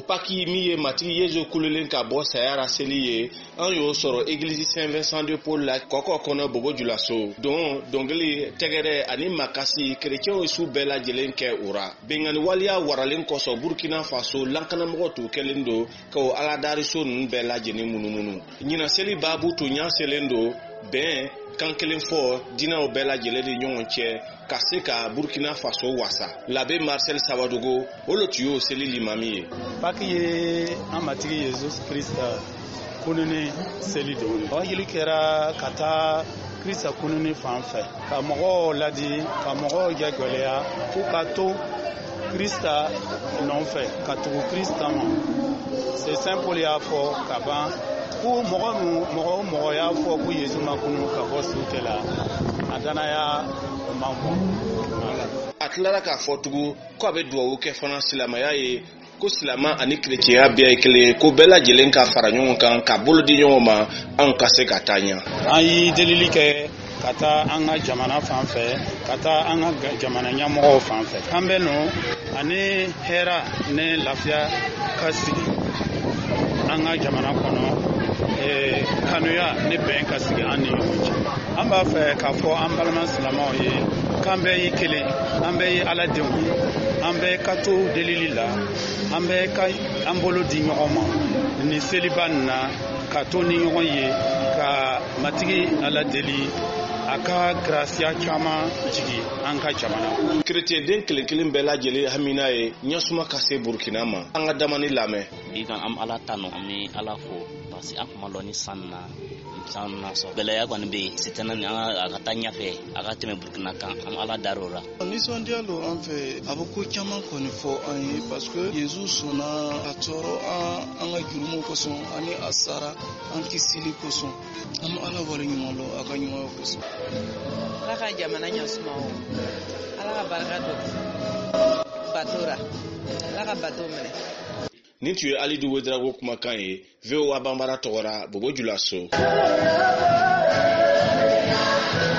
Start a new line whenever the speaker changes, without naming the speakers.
paki mi ye matigi yezo kululen ka bɔ sayara seli ye an y'o sɔrɔ église Saint Vincent de Paul la kɔkɔ kɔnɔ Bobo Julaso don dɔnkili tɛgɛrɛ ani makasi chrétiens ye su bɛɛ lajɛlen kɛ o ra bengani waliya waralen kɔsɔ Burkina Faso lankanamɔgɔ tun kɛlen do ka o aladariso ninnu bɛɛ lajɛlen munumunu ɲina seli baabu tun ɲa selen do bɛn kan kelen fɔ dinaw bɛɛ lajɛlen ni ɲɔgɔn cɛ ka se ka Burkina Faso wasa l'abbé Marcel Sabadogo olo tu y'o seli limami ye
paki ye an matigi Jesus Christa kununi seli don o yili kɛra ka taa Krista kununi fan fɛ ka mɔgɔw ladi ka mɔgɔw jagwɛlɛya fo ka to Krista nɔfɛ ka tugu Krista ma c'est simple y'a fɔ ka ban ko mɔgɔ y'a fɔ ko Yesu ma kunu ka bɔ su kɛla a danaya man bɔ
a tilara k'a fɔ tugun ko a bɛ duwawu kɛ fana silamɛya ye ko silama ani chrétienya bɛɛ ye kelen ko bɛɛ lajɛlen ka fara ɲɔgɔn kan ka bolo di ɲɔgɔn ma anw ka se ka taa ɲɛ
an yi delili kɛ ka taa an ka jamana fan fɛ ka taa an ka jamana ɲɛmɔgɔw fan fɛ an bɛ nɔ ani hɛra ni lafiya ka sigi an ka jamana kɔnɔ kanuya ni bɛn ka sigi an ni ɲɔgɔn cɛ an b'a fɛ k'a fɔ an balima silamɛw ye k'an bɛɛ ye kelen an bɛɛ ye ala denw ye an bɛɛ ka to delili la an bɛɛ ka an bolo di ɲɔgɔn ma ni seliba nin na ka to ni ɲɔgɔn ye ka matigi ala deli a ka grasiya caman jigi an ka jamana
chrétien den kelen bɛɛ lajɛlen hamina ye ɲɛsuma ka se Burkina ma an ka damani lamɛn
ikan am ala tanu an ni ala fo parce que an kuma dɔn ni san na sɔrɔ gɛlɛya kɔni bɛ yen sitana ni a ka taa ɲɛfɛ a ka tɛmɛ Burkina kan an ala dar'o la
nisɔndiya lo an fɛ a bɛ ko caman kɔni fɔ an ye parce que Yesu sɔnna a tɔɔrɔ an ka jurumu kosɔn ani a sara an kisili kosɔn an bɛ ala wale ɲuman lɔ a ka ɲuman kosɔn
ala ka jamana ɲɛsuma o ala ka barika don bato ra ala ka bato minɛ
ni tu ye Alidu Wedrago kumakan ye VOA Bambara tɔgɔra Bobo Julaso